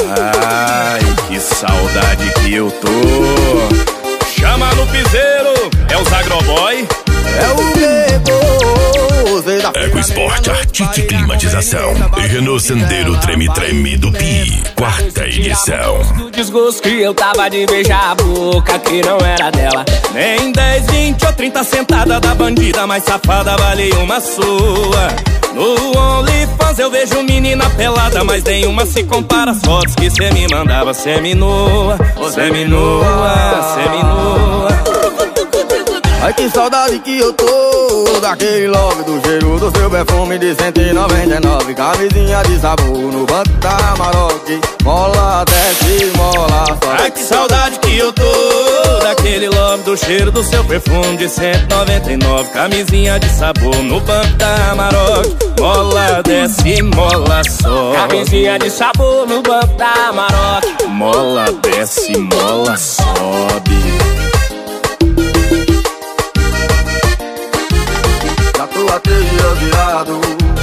Ai, que saudade que eu tô. Chama no piseiro, é os agroboy. É o Ego Sport, Artite Climatização e Renault Sandero Treme Treme do Pi, 4ª edição. Do desgosto que eu tava de beijar a boca que não era dela. Nem 10, 20 ou 30 sentada da bandida mais safada vale uma sua. No OnlyFans eu vejo menina pelada, mas nenhuma se compara às fotos que cê me mandava. Semi-nua, semi-nua, semi-nua. Ai, que saudade que eu tô daquele love, do cheiro do seu perfume de 199. Camisinha de sabor no banco da Maroc. Mola, desce, mola, sobe. Ai, que saudade que eu tô daquele love, do cheiro do seu perfume de 199. Camisinha de sabor no banco da Maroc. Mola, desce, mola, sobe. Camisinha de sabor no banco da Maroc. Mola, desce, mola, sobe. Tô há 3 dias virado.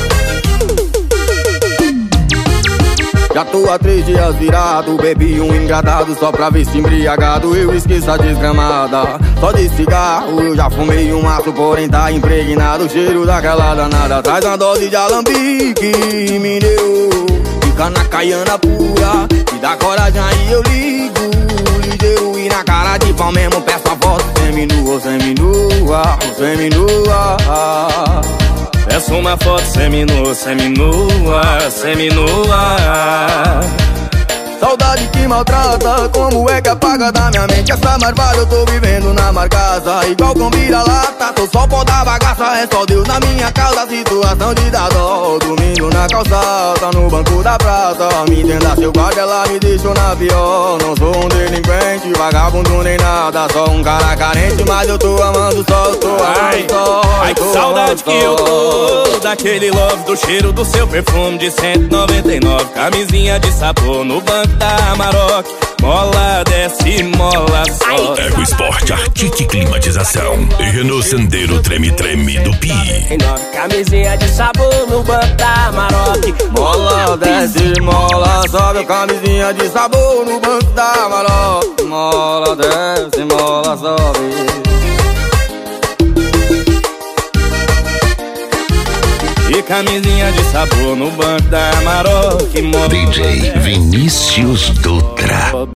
Já tô há 3 dias virado. Bebi um engradado só pra ver se embriagado eu esqueço a desgramada. Só de cigarro eu já fumei um maço, porém tá impregnado o cheiro daquela danada. Traz uma dose de alambique e me deu. Fica na caiana pura, me dá coragem aí eu ligo. Ligeiro e na cara de pau mesmo peço a foto. Seminua, seminua, seminua. Peço uma foto seminua, seminua, seminua. Saudade que maltrata, como é que apaga da minha mente essa marvada? Eu tô vivendo na marcaça, igual com vira-lata. Tô só pó da bagaça, é só Deus na minha causa. Situação de dar dó, domingo na calçada, no banco da praça. Me entenda, seu guarda, ela me deixou na pior. Não sou um delinquente, vagabundo nem nada, só um cara carente, mas eu tô amando só, eu tô amando só. Ai, que saudade que eu tô daquele love, do cheiro do seu perfume de 199. Camisinha de sabor no banco da Maroc. Mola, desce, mola, sobe. Ego Sport, Artite Climatização e Renault Sandero Treme Treme do Pi. Camisinha de sabor no banco da Maroc. Mola, desce, mola, sobe. Camisinha de sabor no banco da Maroc. Mola, desce, mola, sobe. E camisinha de sabor no banco da Maroc. DJ Vinícius Dutra.